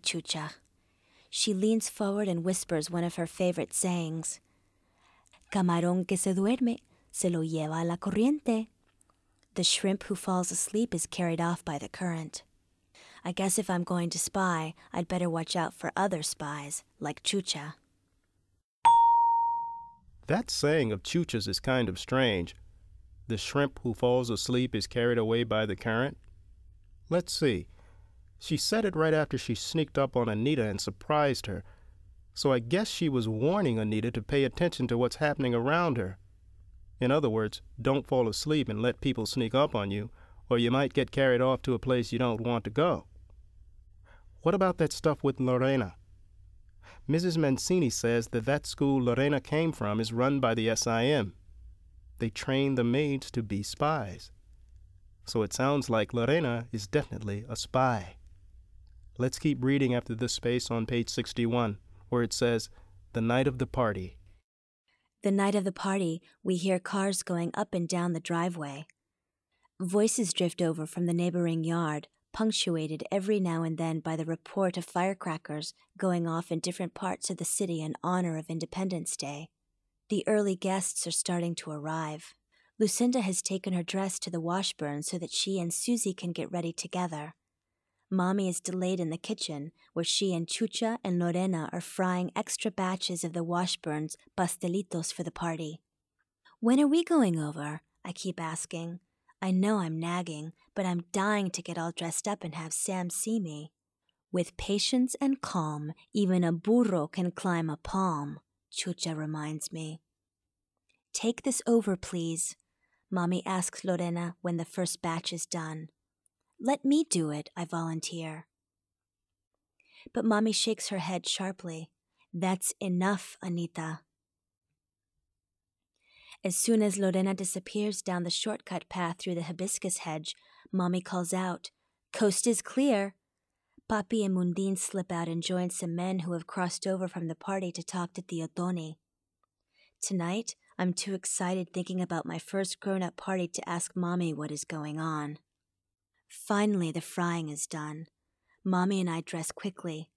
Chucha. She leans forward and whispers one of her favorite sayings. Camarón que se duerme, se lo lleva la corriente. The shrimp who falls asleep is carried off by the current. I guess if I'm going to spy, I'd better watch out for other spies, like Chucha. That saying of Chucha's is kind of strange. The shrimp who falls asleep is carried away by the current. Let's see. She said it right after she sneaked up on Anita and surprised her. So I guess she was warning Anita to pay attention to what's happening around her. In other words, don't fall asleep and let people sneak up on you, or you might get carried off to a place you don't want to go. What about that stuff with Lorena? Mrs. Mancini says that school Lorena came from is run by the SIM. They train the maids to be spies. So it sounds like Lorena is definitely a spy. Let's keep reading after this space on page 61, where it says, the night of the party. The night of the party, we hear cars going up and down the driveway. Voices drift over from the neighboring yard, punctuated every now and then by the report of firecrackers going off in different parts of the city in honor of Independence Day. The early guests are starting to arrive. Lucinda has taken her dress to the Washburn so that she and Susie can get ready together. Mommy is delayed in the kitchen, where she and Chucha and Lorena are frying extra batches of the Washburn's pastelitos for the party. When are we going over? I keep asking. I know I'm nagging, but I'm dying to get all dressed up and have Sam see me. With patience and calm, even a burro can climb a palm, Chucha reminds me. Take this over, please, Mommy asks Lorena when the first batch is done. Let me do it, I volunteer. But Mommy shakes her head sharply. That's enough, Anita. As soon as Lorena disappears down the shortcut path through the hibiscus hedge, Mommy calls out, "Coast is clear." Papi and Mundine slip out and join some men who have crossed over from the party to talk to Tio Tony. Tonight, I'm too excited thinking about my first grown-up party to ask Mommy what is going on. Finally, the frying is done. Mommy and I dress quickly.